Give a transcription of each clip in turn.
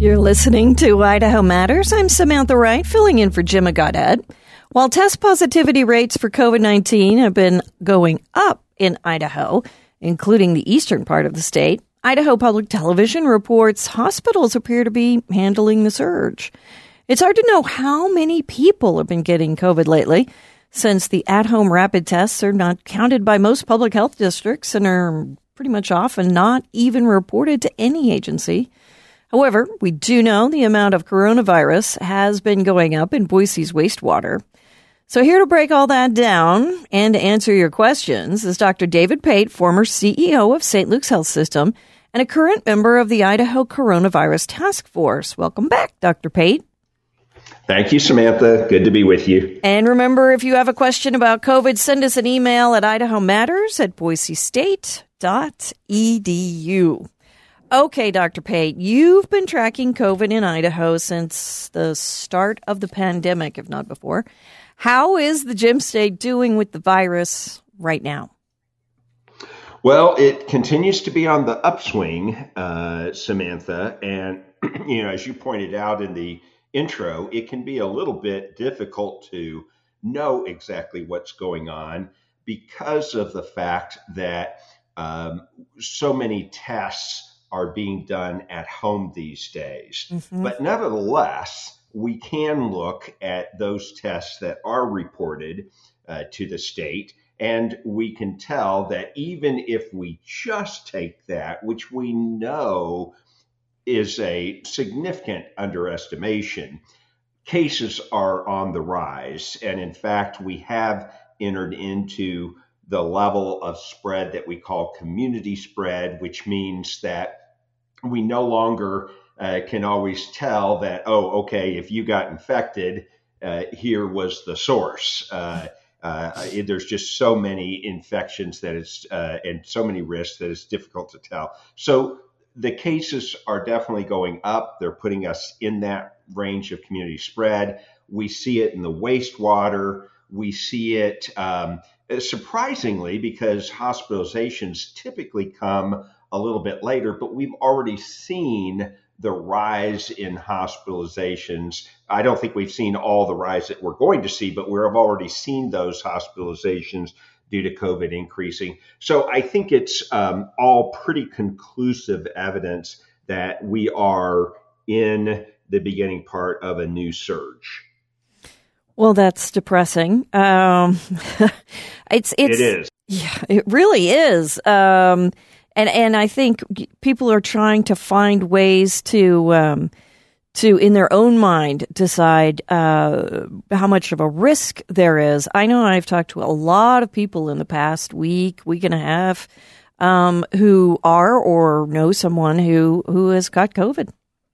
You're listening to Idaho Matters. I'm Samantha Wright, filling in for Jim Goddard. While test positivity rates for COVID-19 have been going up in Idaho, including the eastern part of the state, Idaho Public Television reports hospitals appear to be handling the surge. It's hard to know how many people have been getting COVID lately, since the at-home rapid tests are not counted by most public health districts and are pretty much often not even reported to any agency. However, we do know the amount of coronavirus has been going up in Boise's wastewater. So here to break all that down and to answer your questions is Dr. David Pate, former CEO of St. Luke's Health System and a current member of the Idaho Coronavirus Task Force. Welcome back, Dr. Pate. Thank you, Samantha. Good to be with you. And remember, if you have a question about COVID, send us an email at idahomatters@boisestate.edu. Okay, Dr. Pate, you've been tracking COVID in Idaho since the start of the pandemic, if not before. How is the Gem State doing with the virus right now? Well, it continues to be on the upswing, Samantha. And, as you pointed out in the intro, it can be a little bit difficult to know exactly what's going on because of the fact that so many tests are being done at home these days. Mm-hmm. But nevertheless, we can look at those tests that are reported to the state, and we can tell that even if we just take that, which we know is a significant underestimation, cases are on the rise. And in fact, we have entered into the level of spread that we call community spread, which means that we no longer can always tell that, if you got infected, here was the source. There's just so many infections that it's and so many risks that it's difficult to tell. So the cases are definitely going up. They're putting us in that range of community spread. We see it in the wastewater. We see it surprisingly, because hospitalizations typically come a little bit later, but we've already seen the rise in hospitalizations. I don't think we've seen all the rise that we're going to see, but we've already seen those hospitalizations due to COVID increasing. So I think it's all pretty conclusive evidence that we are in the beginning part of a new surge. Well, that's depressing. It is. Yeah, it really is. And I think people are trying to find ways to in their own mind, decide how much of a risk there is. I know I've talked to a lot of people in the past week and a half, who are or know someone who has got COVID.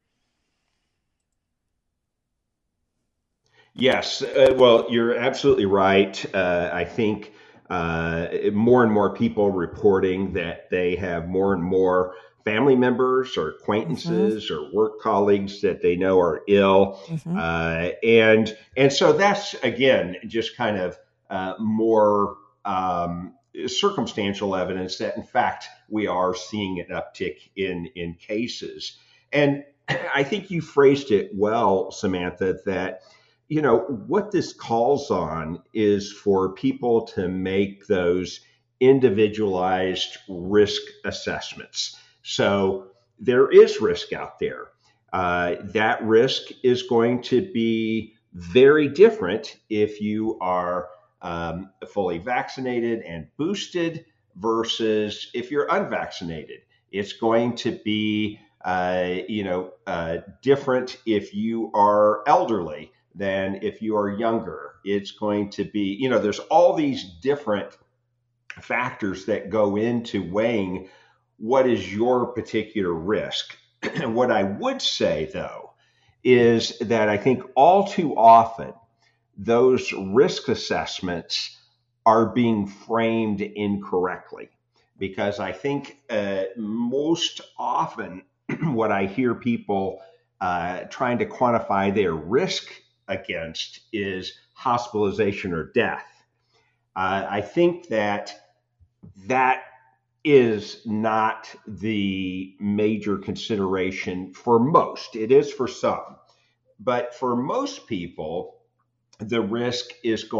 Yes. Well, you're absolutely right. I think more and more people reporting that they have more and more family members or acquaintances or work colleagues that they know are ill. And so that's, again, just kind of more circumstantial evidence that, in fact, we are seeing an uptick in cases. And I think you phrased it well, Samantha, that what this calls on is for people to make those individualized risk assessments. So there is risk out there. That risk is going to be very different if you are fully vaccinated and boosted versus if you're unvaccinated. It's going to be, different if you are elderly than if you are younger. It's going to be, there's all these different factors that go into weighing what is your particular risk. What I would say, though, is that I think all too often those risk assessments are being framed incorrectly, because I think most often what I hear people trying to quantify their risk against is hospitalization or death. I think that is not the major consideration for most. It is for some. But for most people, the risk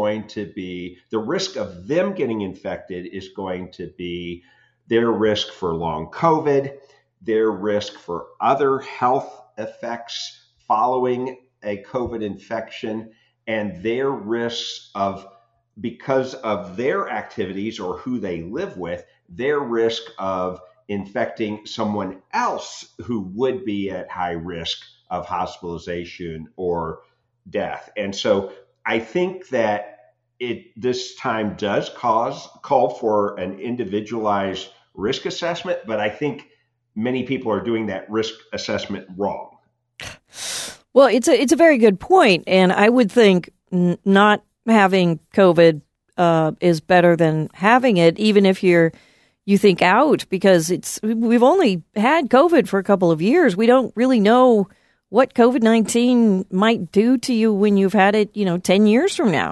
of them getting infected is going to be their risk for long COVID, their risk for other health effects following a COVID infection, and their risks because of their activities or who they live with, their risk of infecting someone else who would be at high risk of hospitalization or death. And so I think that this time does call for an individualized risk assessment, but I think many people are doing that risk assessment wrong. Well, it's a very good point, and I would think not having COVID is better than having it, even if you think out, because we've only had COVID for a couple of years. We don't really know what COVID-19 might do to you when you've had it, 10 years from now,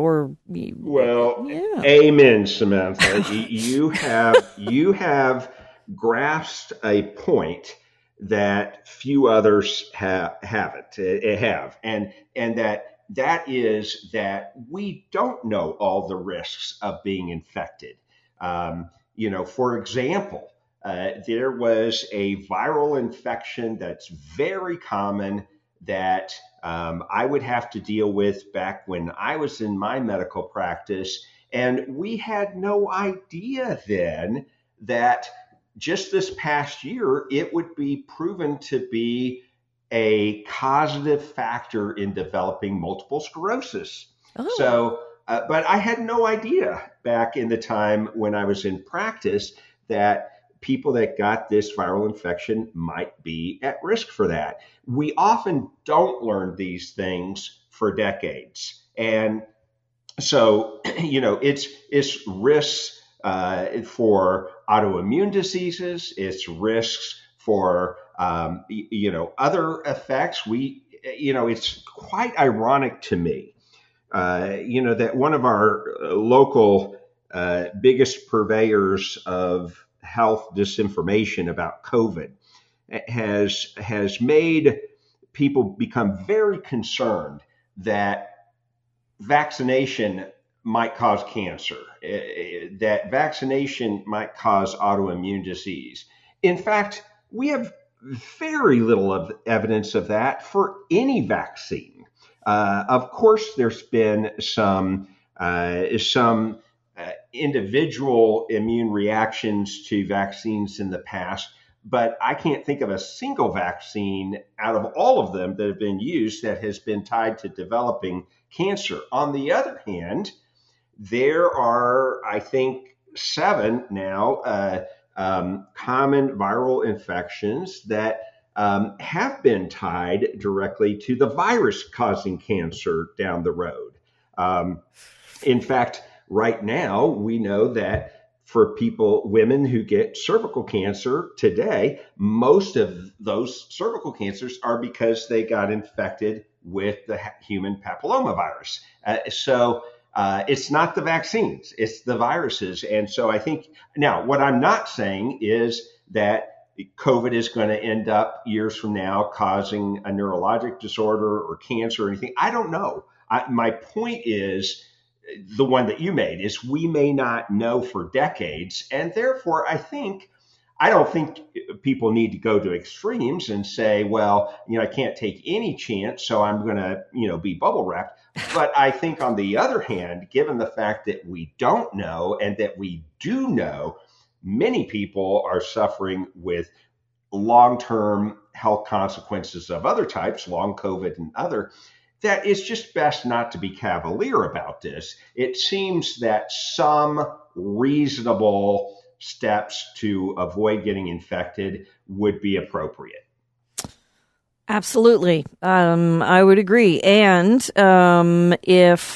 Amen, Samantha. you have grasped a point that few others haven't, and that is that we don't know all the risks of being infected. For example, there was a viral infection that's very common that I would have to deal with back when I was in my medical practice. And we had no idea then that just this past year, it would be proven to be a causative factor in developing multiple sclerosis. Oh. So, but I had no idea back in the time when I was in practice that people that got this viral infection might be at risk for that. We often don't learn these things for decades. And so, it's risks for autoimmune diseases, it's risks for, other effects. It's quite ironic to me, that one of our local biggest purveyors of health disinformation about COVID has made people become very concerned that vaccination might cause cancer, that vaccination might cause autoimmune disease. In fact, we have very little evidence of that for any vaccine. Of course, there's been some individual immune reactions to vaccines in the past, but I can't think of a single vaccine out of all of them that have been used that has been tied to developing cancer. On the other hand, there are, I think, 7 now common viral infections that have been tied directly to the virus causing cancer down the road. In fact, right now, we know that for women who get cervical cancer today, most of those cervical cancers are because they got infected with the human papillomavirus. So it's not the vaccines, it's the viruses. And so I think now what I'm not saying is that COVID is going to end up years from now causing a neurologic disorder or cancer or anything. I don't know. My point is the one that you made is we may not know for decades. And therefore, I don't think people need to go to extremes and say, well, I can't take any chance, so I'm going to, be bubble wrapped. But I think on the other hand, given the fact that we don't know and that we do know, many people are suffering with long-term health consequences of other types, long COVID and other, that it's just best not to be cavalier about this. It seems that some reasonable steps to avoid getting infected would be appropriate. Absolutely. I would agree. And if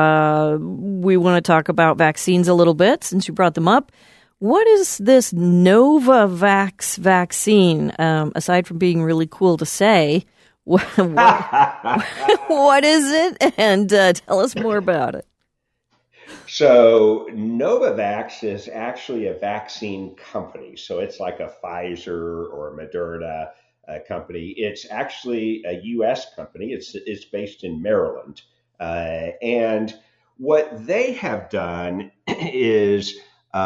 we want to talk about vaccines a little bit, since you brought them up, what is this Novavax vaccine, aside from being really cool to say? What is it? And tell us more about it. So Novavax is actually a vaccine company. So it's like a Pfizer or a Moderna company. It's actually a U.S. company. It's based in Maryland, and what they have done is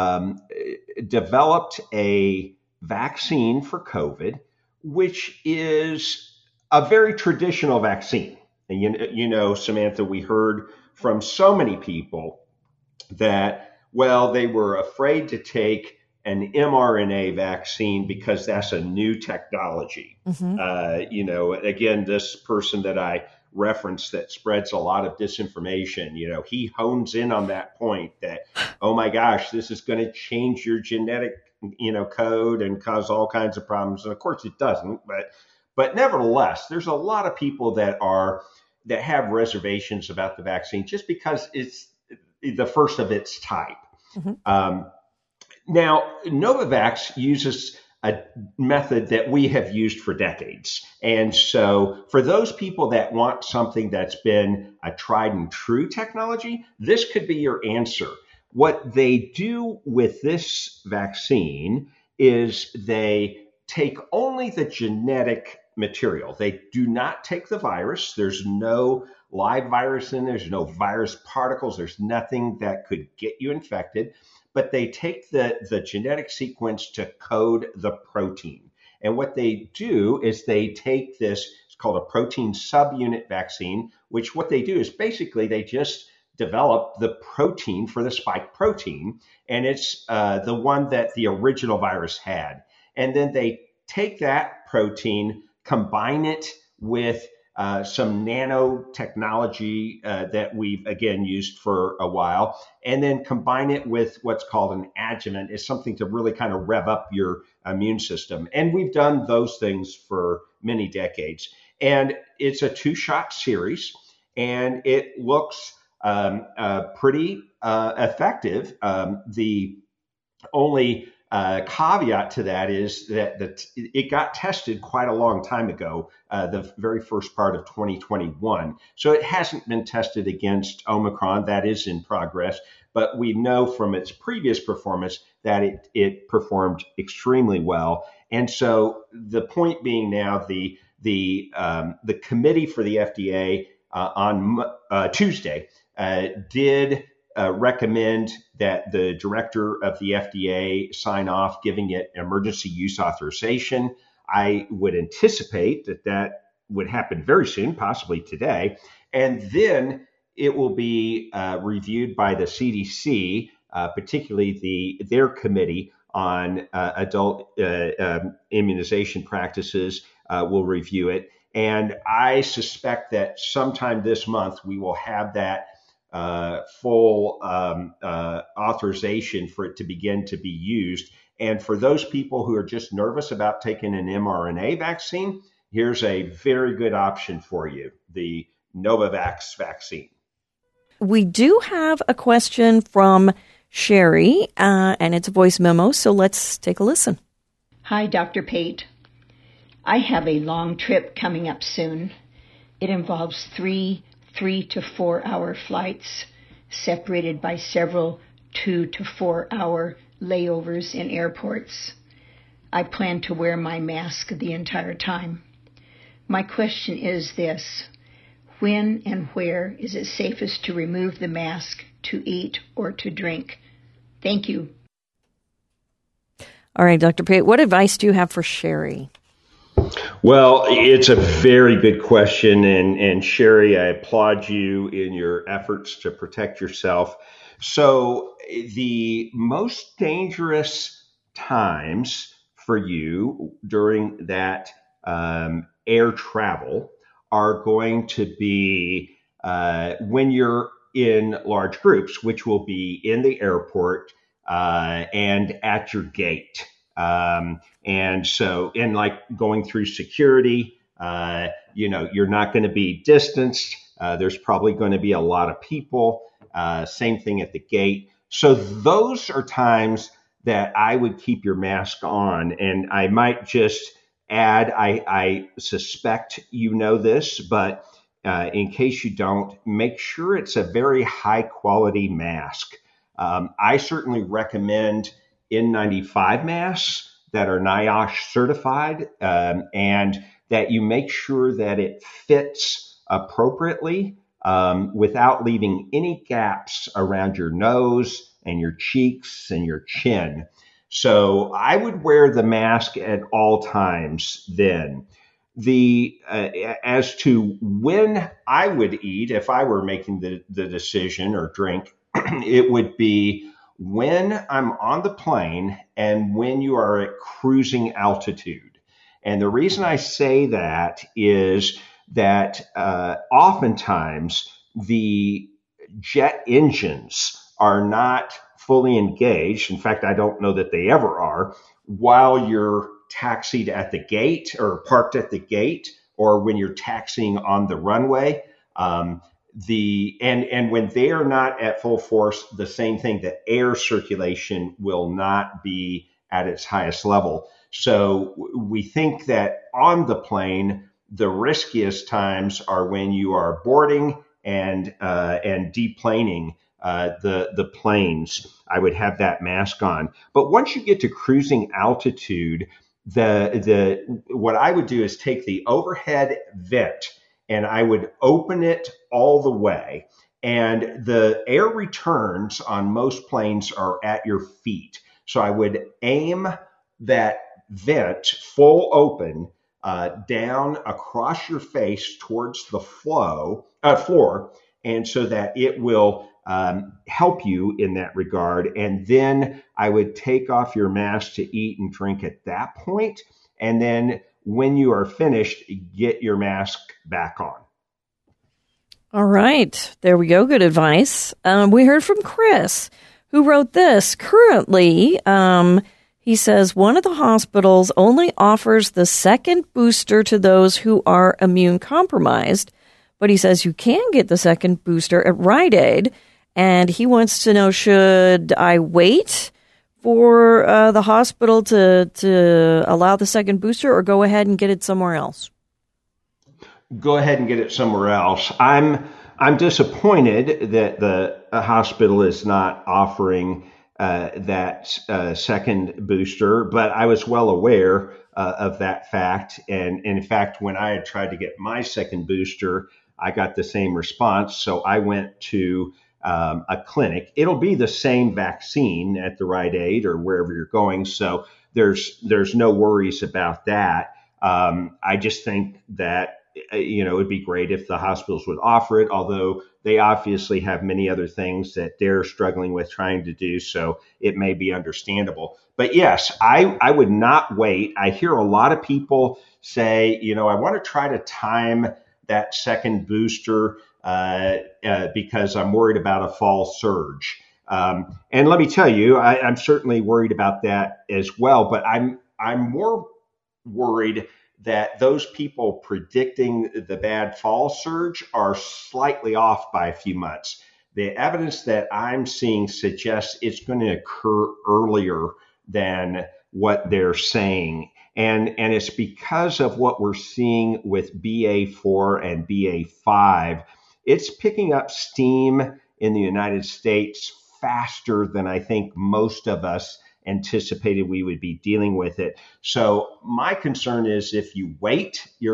developed a vaccine for COVID, which is a very traditional vaccine. And you know, Samantha, we heard from so many people that, well, they were afraid to take an mRNA vaccine because that's a new technology. Mm-hmm. You know, again, this person that I referenced that spreads a lot of disinformation, you know, he hones in on that point that, oh my gosh, this is going to change your genetic, you know, code and cause all kinds of problems. And of course it doesn't, but nevertheless, there's a lot of people that have reservations about the vaccine just because it's the first of its type. Mm-hmm. Now, Novavax uses a method that we have used for decades. And so for those people that want something that's been a tried and true technology, this could be your answer. What they do with this vaccine is they take only the genetic material. They do not take the virus. There's no live virus in there. There's no virus particles. There's nothing that could get you infected. But they take the genetic sequence to code the protein. And what they do is they take this, it's called a protein subunit vaccine, which what they do is basically they just develop the protein for the spike protein. And it's the one that the original virus had. And then they take that protein, combine it with some nanotechnology that we've, again, used for a while, and then combine it with what's called an adjuvant. It's something to really kind of rev up your immune system. And we've done those things for many decades. And it's a 2-shot series, and it looks pretty effective. The only caveat to that is that it got tested quite a long time ago, the very first part of 2021. So it hasn't been tested against Omicron. That is in progress. But we know from its previous performance that it performed extremely well. And so the point being now, the committee for the FDA on Tuesday did recommend that the director of the FDA sign off, giving it emergency use authorization. I would anticipate that would happen very soon, possibly today. And then it will be reviewed by the CDC, particularly their committee on adult immunization practices will review it. And I suspect that sometime this month we will have that full authorization for it to begin to be used. And for those people who are just nervous about taking an mRNA vaccine, here's a very good option for you, the Novavax vaccine. We do have a question from Sherry, and it's a voice memo, so let's take a listen. Hi, Dr. Pate. I have a long trip coming up soon. It involves 3 to 4 hour flights separated by several 2 to 4 hour layovers in airports. I plan to wear my mask the entire time. My question is this: when and where is it safest to remove the mask to eat or to drink? Thank you. All right, Dr. Pate, what advice do you have for Sherry? Well, it's a very good question. And Sherry, I applaud you in your efforts to protect yourself. So the most dangerous times for you during that air travel are going to be when you're in large groups, which will be in the airport and at your gate. And so, in like going through security, you're not going to be distanced. There's probably going to be a lot of people. Same thing at the gate. So those are times that I would keep your mask on. And I might just add, I suspect you know this, but in case you don't, make sure it's a very high quality mask. I certainly recommend N95 masks that are NIOSH certified, and that you make sure that it fits appropriately, without leaving any gaps around your nose and your cheeks and your chin. So I would wear the mask at all times then. As to when I would eat, if I were making the decision or drink, it would be when I'm on the plane and when you are at cruising altitude. And the reason I say that is that oftentimes the jet engines are not fully engaged. In fact, I don't know that they ever are while you're taxied at the gate or parked at the gate, or when you're taxiing on the runway. And when they are not at full force, the same thing, the air circulation will not be at its highest level. So we think that on the plane, the riskiest times are when you are boarding and deplaning the planes. I would have that mask on. But once you get to cruising altitude, what I would do is take the overhead vent and I would open it all the way. And the air returns on most planes are at your feet. So I would aim that vent full open down across your face towards the floor, and so that it will help you in that regard. And then I would take off your mask to eat and drink at that point. And then when you are finished, get your mask back on. All right. There we go. Good advice. We heard from Chris, who wrote this. Currently, he says one of the hospitals only offers the second booster to those who are immune compromised, but he says you can get the second booster at Rite Aid, and he wants to know, should I wait for the hospital to allow the second booster, or go ahead and get it somewhere else? Go ahead and get it somewhere else. I'm disappointed that the hospital is not offering that second booster, but I was well aware of that fact. And in fact, when I had tried to get my second booster, I got the same response. So I went to a clinic. It'll be the same vaccine at the Rite Aid or wherever you're going. So there's no worries about that. I just think that it would be great if the hospitals would offer it, although they obviously have many other things that they're struggling with trying to do. So it may be understandable. But yes, I would not wait. I hear a lot of people say, I want to try to time that second booster because I'm worried about a fall surge. And let me tell you, I'm certainly worried about that as well. But I'm more worried that those people predicting the bad fall surge are slightly off by a few months. The evidence that I'm seeing suggests it's going to occur earlier than what they're saying. And it's because of what we're seeing with BA4 and BA5. It's picking up steam in the United States faster than I think most of us anticipated we would be dealing with it. So my concern is if you wait, you're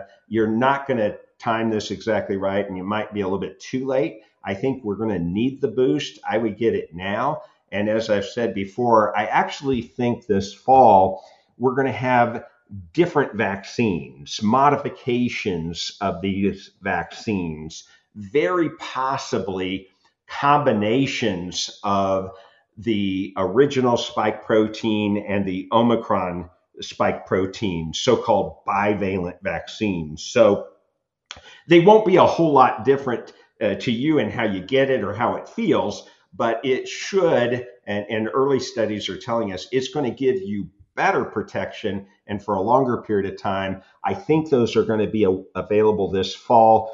not going to time this exactly right, and you might be a little bit too late. I think we're going to need the boost. I would get it now. And as I've said before, I actually think this fall we're going to have different vaccines, modifications of these vaccines, very possibly combinations of the original spike protein and the Omicron spike protein, so-called bivalent vaccines. So they won't be a whole lot different to you in how you get it or how it feels, but it should, and early studies are telling us, it's going to give you better protection and for a longer period of time. I think those are going to be available this fall.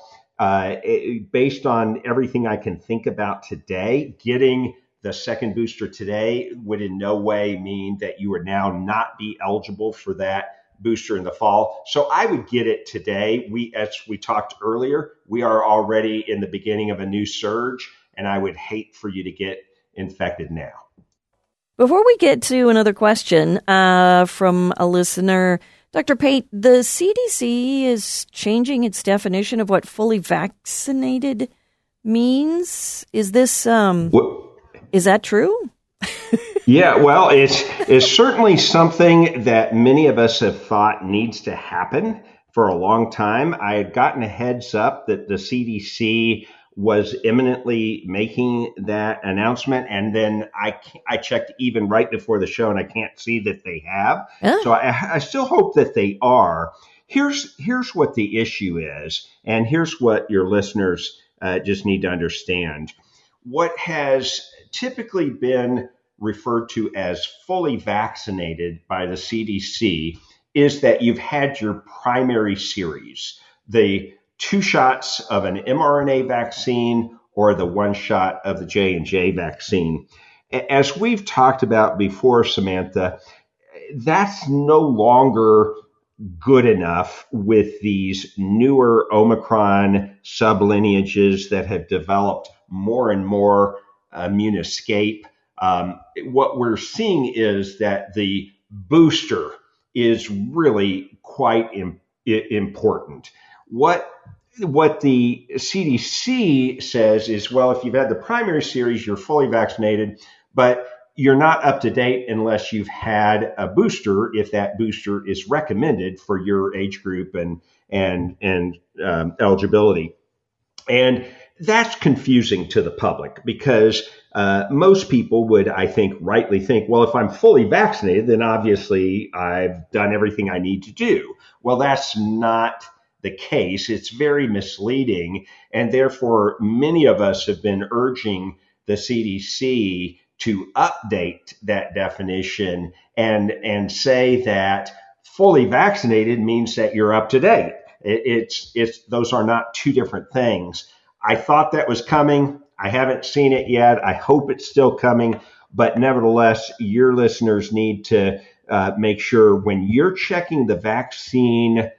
Based on everything I can think about today, getting the second booster today would in no way mean that you would now not be eligible for that booster in the fall. So I would get it today. As we talked earlier, we are already in the beginning of a new surge, and I would hate for you to get infected now. Before we get to another question from a listener, Dr. Pate, the CDC is changing its definition of what fully vaccinated means. Is this is that true? Yeah, well, it's certainly something that many of us have thought needs to happen for a long time. I had gotten a heads up that the CDC was imminently making that announcement, and then I checked even right before the show, and I can't see that they have. So I still hope that they are. Here's what the issue is, and here's what your listeners just need to understand. What has typically been referred to as fully vaccinated by the CDC is that you've had your primary series, the 2 shots of an mRNA vaccine or the 1 shot of the J&J vaccine. As we've talked about before, Samantha, that's no longer good enough with these newer Omicron sublineages that have developed more and more immune escape. What we're seeing is that the booster is really quite important. What the CDC says is, well, if you've had the primary series, you're fully vaccinated, but you're not up to date unless you've had a booster, if that booster is recommended for your age group and eligibility. And that's confusing to the public because most people would, I think, rightly think, well, if I'm fully vaccinated, then obviously I've done everything I need to do. Well, that's not the case. It's very misleading. And therefore, many of us have been urging the CDC to update that definition and say that fully vaccinated means that you're up to date. Those are not two different things. I thought that was coming. I haven't seen it yet. I hope it's still coming. But nevertheless, your listeners need to make sure when you're checking the vaccine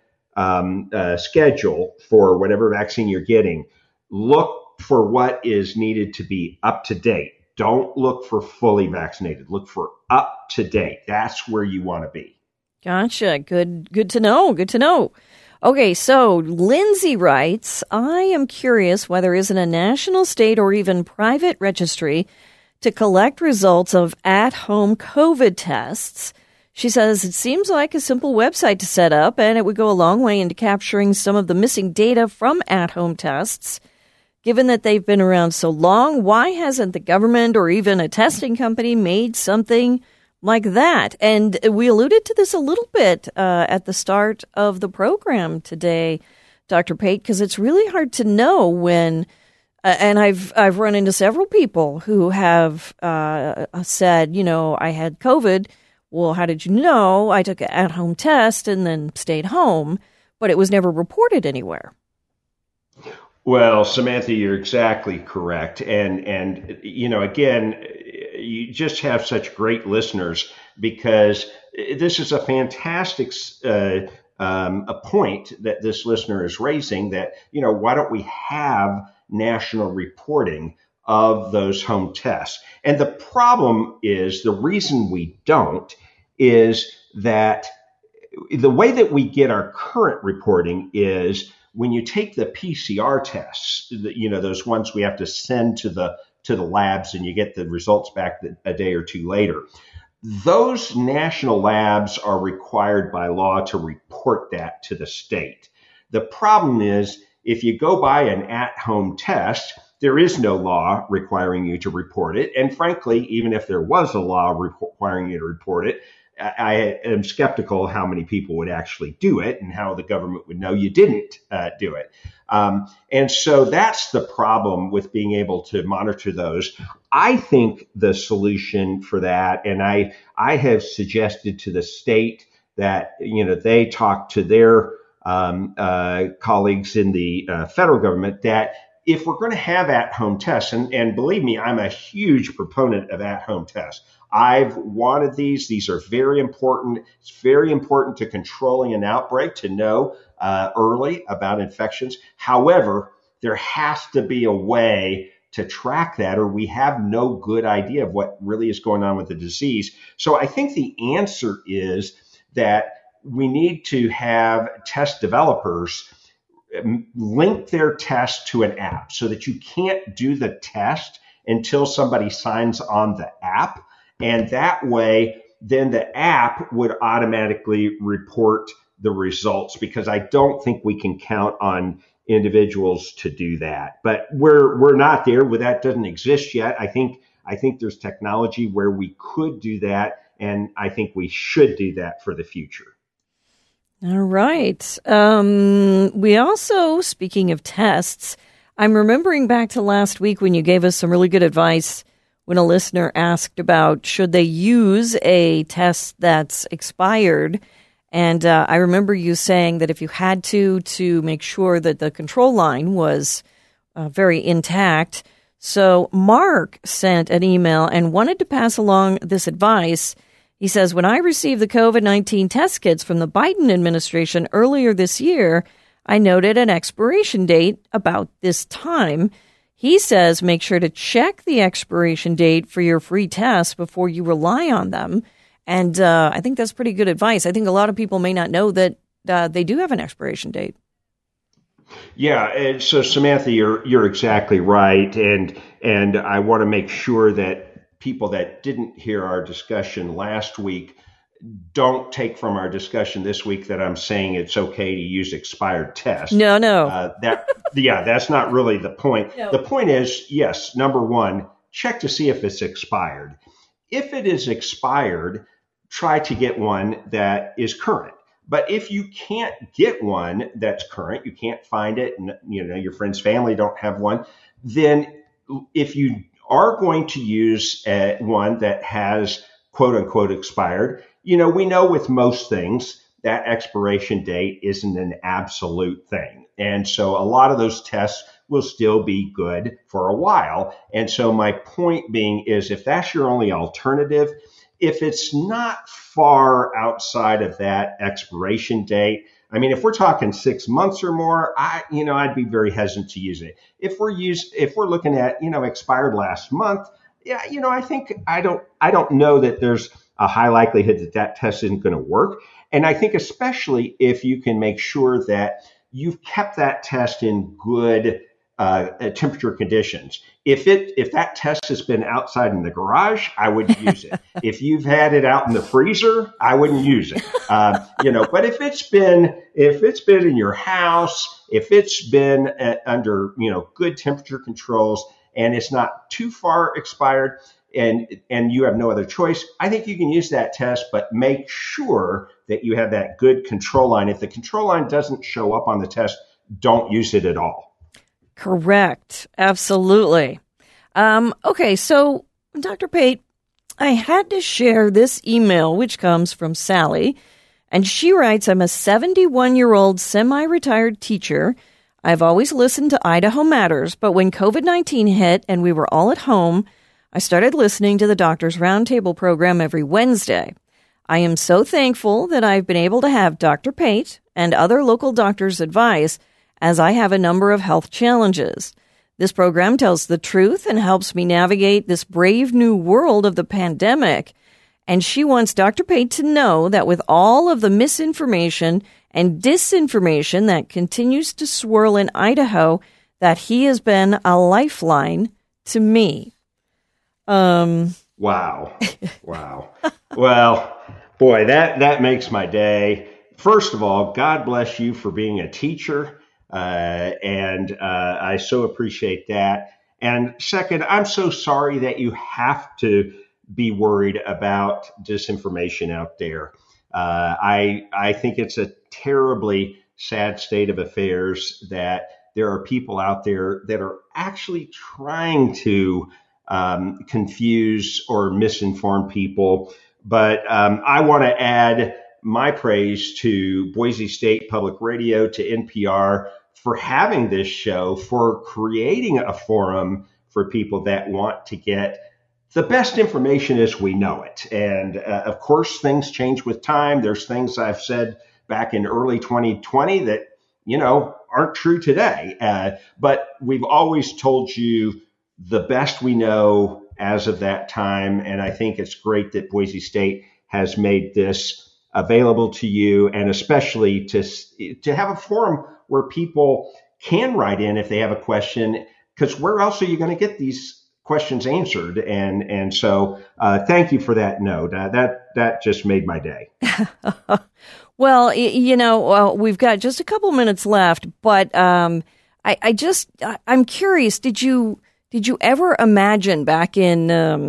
schedule for whatever vaccine you're getting, look for what is needed to be up to date. Don't look for fully vaccinated. Look for up to date. That's where you want to be. Gotcha. Good to know. Good to know. Okay, so Lindsay writes, I am curious whether there isn't a national, state, or even private registry to collect results of at-home COVID tests. She says it seems like a simple website to set up, and it would go a long way into capturing some of the missing data from at-home tests. Given that they've been around so long, why hasn't the government or even a testing company made something like that? And we alluded to this a little bit at the start of the program today, Dr. Pate, because it's really hard to know when, and I've run into several people who have said, I had COVID. Well, how did you know? I took an at-home test and then stayed home, but it was never reported anywhere. Well, Samantha, you're exactly correct. And again, you just have such great listeners because this is a fantastic a point that this listener is raising that, why don't we have national reporting of those home tests? And the problem is, the reason we don't is that the way that we get our current reporting is when you take the PCR tests, those ones we have to send to the labs and you get the results back a day or two later. Those national labs are required by law to report that to the state. The problem is, if you go by an at-home test, there is no law requiring you to report it. And frankly, even if there was a law requiring you to report it, I am skeptical how many people would actually do it and how the government would know you didn't do it. And so that's the problem with being able to monitor those. I think the solution for that, and I have suggested to the state that, they talk to their colleagues in the federal government, that if we're going to have at-home tests, and believe me, I'm a huge proponent of at-home tests. I've wanted these. These are very important. It's very important to controlling an outbreak to know early about infections. However, there has to be a way to track that, or we have no good idea of what really is going on with the disease. So I think the answer is that we need to have test developers link their test to an app so that you can't do the test until somebody signs on the app. And that way, then the app would automatically report the results, because I don't think we can count on individuals to do that. But we're not there. Where that doesn't exist yet. I think there's technology where we could do that, and I think we should do that for the future. All right. We also, speaking of tests, I'm remembering back to last week when you gave us some really good advice when a listener asked about should they use a test that's expired. And I remember you saying that if you had to make sure that the control line was very intact. So Mark sent an email and wanted to pass along this advice. He says, when I received the COVID-19 test kits from the Biden administration earlier this year, I noted an expiration date about this time. He says make sure to check the expiration date for your free tests before you rely on them. And I think that's pretty good advice. I think a lot of people may not know that they do have an expiration date. Yeah. So Samantha, you're exactly right. And I want to make sure that people that didn't hear our discussion last week don't take from our discussion this week that I'm saying it's okay to use expired tests. No. That's not really the point. No. The point is, yes, number one, check to see if it's expired. If it is expired, try to get one that is current. But if you can't get one that's current, you can't find it, and your friend's family don't have one, then if you are going to use one that has quote unquote expired, we know with most things that expiration date isn't an absolute thing. And so a lot of those tests will still be good for a while. And so my point being is, if that's your only alternative, if it's not far outside of that expiration date, I mean, if we're talking 6 months or more, I'd be very hesitant to use it. If we're looking at, expired last month, I don't know that there's a high likelihood that test isn't going to work. And I think especially if you can make sure that you've kept that test in good temperature conditions. If that test has been outside in the garage, I wouldn't use it. If you've had it out in the freezer, I wouldn't use it. But if it's been in your house, if it's been under good temperature controls, and it's not too far expired, and you have no other choice, I think you can use that test, but make sure that you have that good control line. If the control line doesn't show up on the test, don't use it at all. Correct. Absolutely. Okay, so Dr. Pate, I had to share this email, which comes from Sally, and she writes, I'm a 71-year-old semi-retired teacher. I've always listened to Idaho Matters, but when COVID-19 hit and we were all at home, I started listening to the Doctors Roundtable program every Wednesday. I am so thankful that I've been able to have Dr. Pate and other local doctors' advice, as I have a number of health challenges. This program tells the truth and helps me navigate this brave new world of the pandemic. And she wants Dr. Pate to know that with all of the misinformation and disinformation that continues to swirl in Idaho, that he has been a lifeline to me. Wow. Well, boy, that makes my day. First of all, God bless you for being a teacher. And I so appreciate that. And second, I'm so sorry that you have to be worried about disinformation out there. I think it's a terribly sad state of affairs that there are people out there that are actually trying to confuse or misinform people. But I want to add my praise to Boise State Public Radio, to NPR, for having this show, for creating a forum for people that want to get the best information as we know it. And of course, things change with time. There's things I've said back in early 2020 that, aren't true today. But we've always told you the best we know as of that time. And I think it's great that Boise State has made this available to you, and especially to have a forum where people can write in if they have a question, because where else are you going to get these questions answered? And so thank you for that note. That just made my day. Well, we've got just a couple minutes left, but I'm curious. Did you ever imagine back in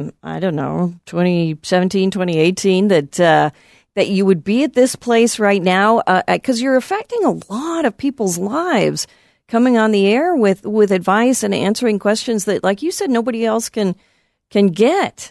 2017, 2018 that you would be at this place right now? Because you're affecting a lot of people's lives, coming on the air with advice and answering questions that, like you said, nobody else can get.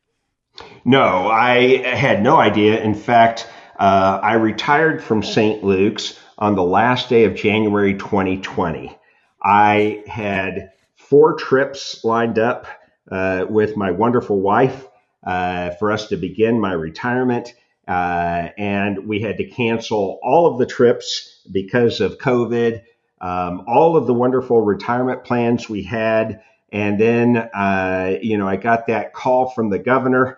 No, I had no idea. In fact, I retired from St. Luke's on the last day of January 2020. I had 4 trips lined up with my wonderful wife for us to begin my retirement. And we had to cancel all of the trips because of COVID, all of the wonderful retirement plans we had. And then, I got that call from the governor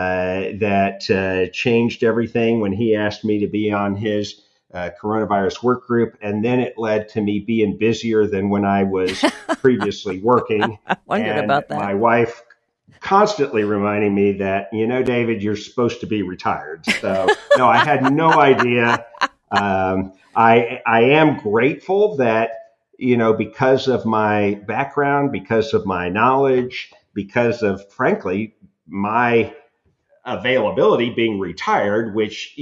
that changed everything when he asked me to be on his coronavirus work group. And then it led to me being busier than when I was previously working. I wondered about that. My wife constantly reminding me that, David, you're supposed to be retired. So no, I had no idea. I am grateful that, because of my background, because of my knowledge, because of, frankly, my availability being retired, which,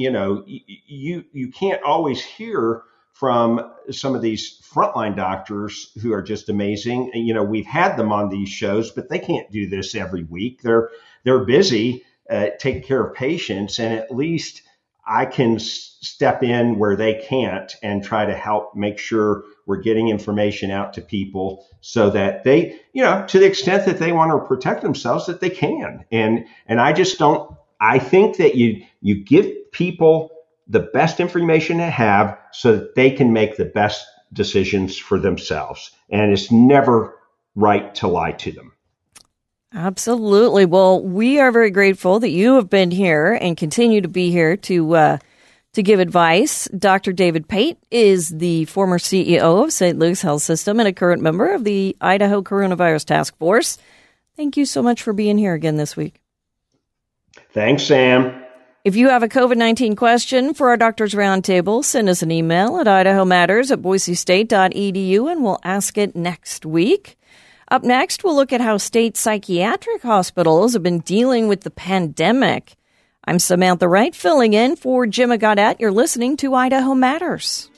you can't always hear from some of these frontline doctors who are just amazing. We've had them on these shows, but they can't do this every week. They're busy taking care of patients, and at least I can step in where they can't and try to help make sure we're getting information out to people so that they, to the extent that they want to protect themselves, that they can. And I think that you give people the best information to have so that they can make the best decisions for themselves. And it's never right to lie to them. Absolutely. Well, we are very grateful that you have been here and continue to be here to give advice. Dr. David Pate is the former CEO of St. Luke's Health System and a current member of the Idaho Coronavirus Task Force. Thank you so much for being here again this week. Thanks, Sam. If you have a COVID-19 question for our Doctors Roundtable, send us an email at idahomatters@boisestate.edu and we'll ask it next week. Up next, we'll look at how state psychiatric hospitals have been dealing with the pandemic. I'm Samantha Wright, filling in for Jim Gaudet. You're listening to Idaho Matters.